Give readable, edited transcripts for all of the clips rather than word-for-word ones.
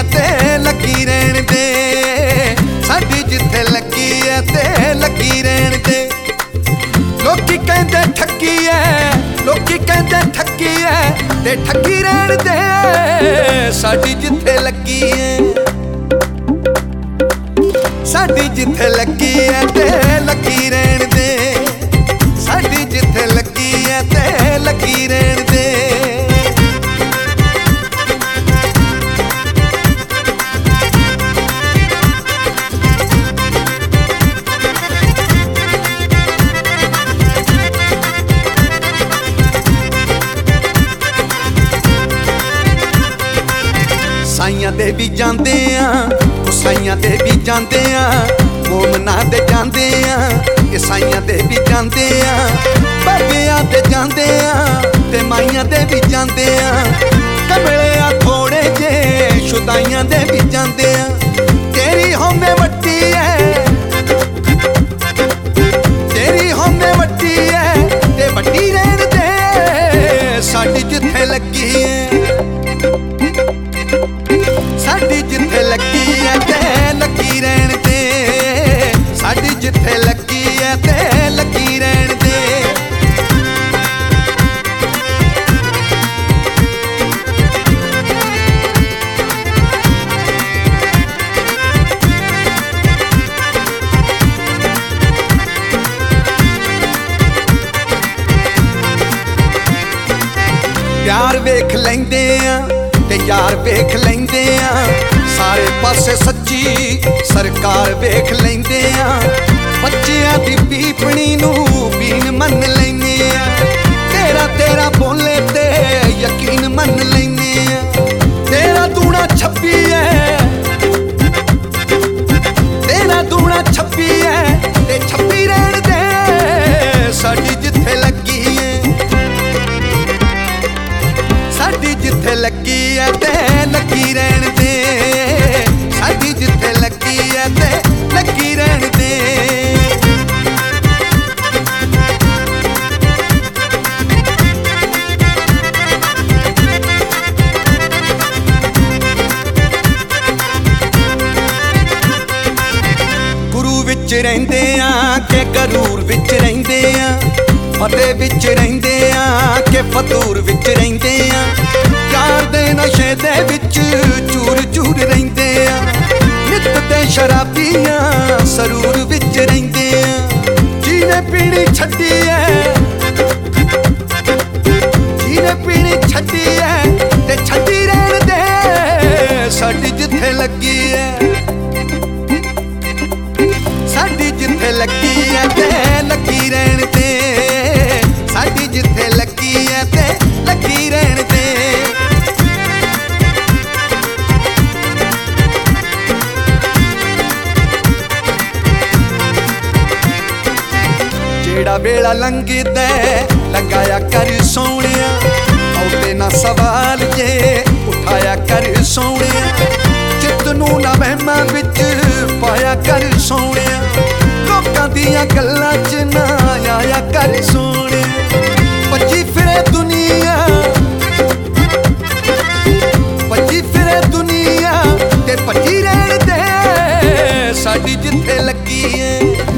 ते लगी रहन दे, साडी जिथे लगी है ते लगी रहन दे। लोकी कहंदे ठगी है, लोकी कहंदे ठगी है ते ठगी रहन दे, साडी जिथे लगी है, साडी जिथे लगी है ते लगी रहन दे, साडी जिथे लगी है ते लगी रहन दे। साइयां दे भी जांदे आ, साइयां दे भी जांदे आ, मोमना दे जांदे आ, ईसाइयां दे भी जांदे आ, बाबियां दे जांदे आ ते माइयां दे भी जांदे आ, कमले आ थोड़े जे शुदाइयां दे भी जांदे आ। तेरी होंदे वड्डी है, तेरी होंदे वड्डी है ते वड्डी रहन दे, साडी जिथे लगी है, साडी जिथे लगी है ते लगी रहन दे, साडी जिथे लगी है ते लगी रहन दे। प्यार वेख लैंदे आ ते यार वेख लैंदे आ, सारे पासे सच्ची सरकार वेख लैंदे आ, बच्चियां दी पीपणी नूं बीन मन लैंदे आ, तेरा तेरा बोले ते यकीन मन लैंदे आ। तेरा दूना 26 है, तेरा दूना 26 है ते 26 रहन दे, साडी जिथे लगी है, साडी जिथे लगी है ते लगी रहन दे, साडी जिथे लगी है ते लगी रहन दे। गुरु विच रहिंदे आ के गरूर विच रहिंदे आ, फतेह विच रहिंदे आ के फतूर विच रहिंदे आ, प्यार दे नशे दे विच चूर चूर रहिंदे आ, नित ते शराबियां सरूर विच रहिंदे आ। जीने पीनी छड्डी है, जीने पीनी छड्डी है ते छड्डी रहन दे, साडी जिथे लगी है, साडी जिथे लगी है ते लगी रहन दे, साडी जिथे लगी है ते लगी रहन दे। जेड़ा वेला लंघदा लगाया कर सोहणिया, औते ना सवाल जे उठाया कर सोहणिया, चित नूं ना वहमां विच पाया कर सोहणिया, लोकां दियां गल्लां च ना आया कर सोहणिया। भज्जी फिरे दुनिया, भज्जी फिरे दुनिया ते भज्जी रहन दे, साडी जिथे लगी है,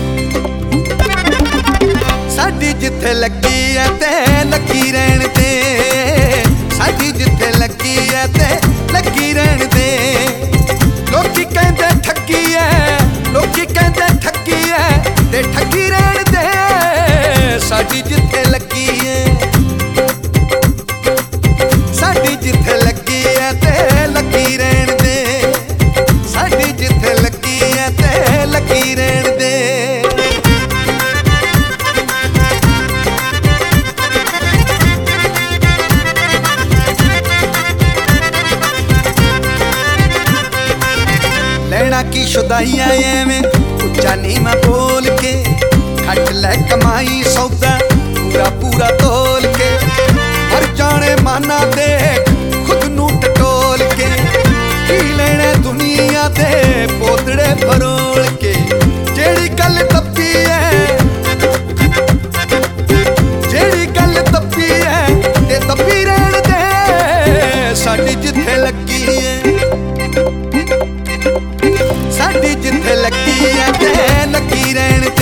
साडी जिथे लगी है ते लगी रहन दे, साडी जिथे लगी है ते लगी रहन दे। लोकी कहंदे ठगी है, लोकी कहंदे ठगी है ते ठगी रहन दे, साडी जिथे लगी है, साडी जिथे लगी है ते लगी रहन दे, साडी जिथे लगी है ते लगी रहन दे। लेना की शुदाइयां एवें उच्चा नीमा बोल के, खट लै कमाई सौदा पूरा पूरा तोल के, हर जाने माना दे खुद नूं टटोल के, की लेने दुनिया दे पोतड़े फरोल के। जेड़ी गल तप्पी है, जेड़ी गल तप्पी है ते तप्पी रहन दे, साडी जिथे लगी है। ਲੱਗੀ ਐ ਤੇ ਲੱਗੀ ਰਹਿਣ